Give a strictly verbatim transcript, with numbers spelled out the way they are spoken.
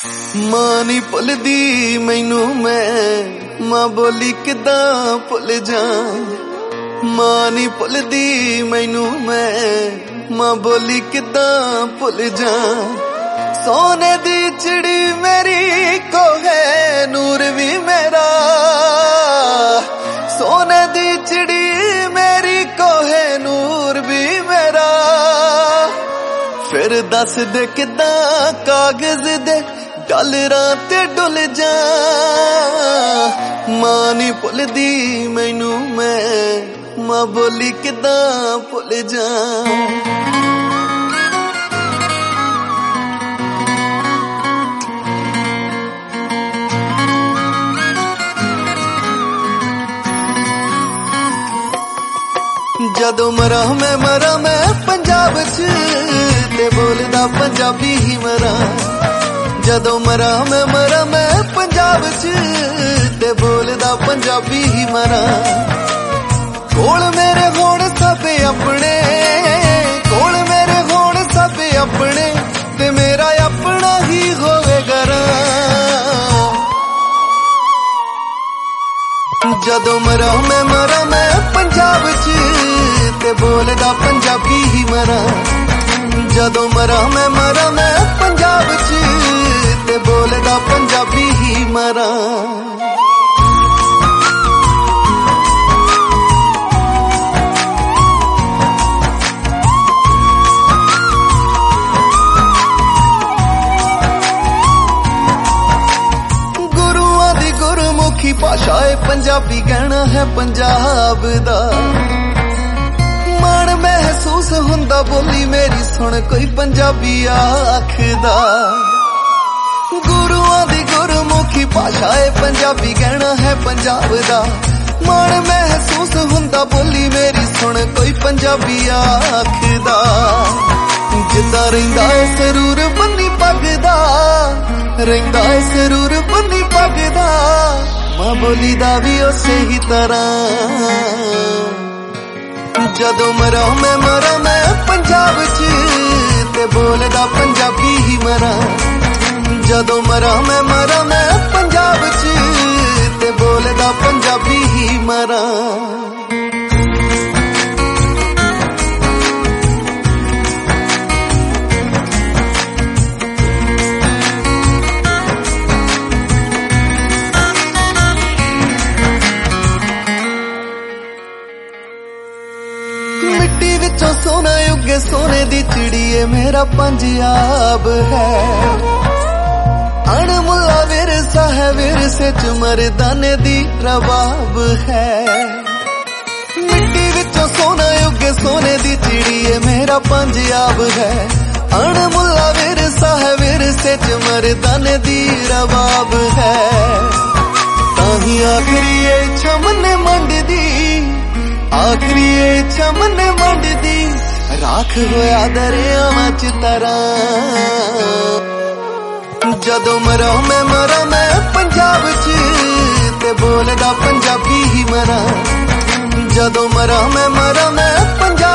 मां नी भुलदी मैनू मैं मां बोली किदां भुल जा। मां नी भुलदी मैनू मैं मां बोली किदां भुल जा। सोने दी चिड़ी मेरी को है नूर भी मेरा। सोने दी चिड़ी मेरी को है नूर भी मेरा। फिर दस दे किदां कागज दे डॉलरां ते डुल जा। मां नी भुलदी मैनू मैं मां बोली किदां भुल जा। जदों मरा मैं मरा मैं पंजाब च ते बोलदा पंजाबी ही मरा। जदों मरा मैं मरा मैं पंजाब च ते बोलदा पंजाबी ही मरा। कोल मेरे होण सब अपने कोल मेरे होण सब अपने ते मेरा अपना ही होवे घरा। जदों मरा मैं मरा मैं पंजाब च ते बोलदा पंजाबी ही मरा। जदों मरा मैं मरा मैं पंजाब च ते बोलदा पंजाबी ही मरा। गुरुआं दी गुरमुखी भाषा है पंजाबी कहना है पंजाब दा। मन महसूस हुंदा बोली मेरी सुन कोई पंजाबी आखदा। गुरुआं दी गुरमुखी भाषा है पंजाबी कहना है पंजाब दा। मन महसूस हुंदा बोली मेरी सुन कोई पंजाबी आखदा। जिद्दां रहिंदा है सरूर बन्नी पगदा रहिंदा है सरूर बन्नी पगदा। मां बोली दा भी उसे ही तरह। जदों मरा मैं मरा मैं पंजाब च ते बोलदा पंजाबी ही मरा। जदों मरा मैं मरा मैं पंजाब च ते बोलदा पंजाबी ही मरा। मिट्टी विचों सोना उगे सोने दी चिड़िए मेरा पंजाब है। अणमुल्ला विरसा है विरसे च मर्दाने दी रबाब है। मिट्टी विचों सोना उगे सोने दी चिड़िए मेरा पंजाब है। अणमुल्ला विरसा है विरसे च मर्दाने दी रबाब है। ताही आखरी इच्छा मन्ने मंडदी आखरी इच्छा मन्ने मंडदी राख होया दरियावां च तरां। जदों मरा मैं मरा मैं पंजाब च ते बोलदा पंजाबी ही मरा। जदों मरा मैं मरा मैं पंजाब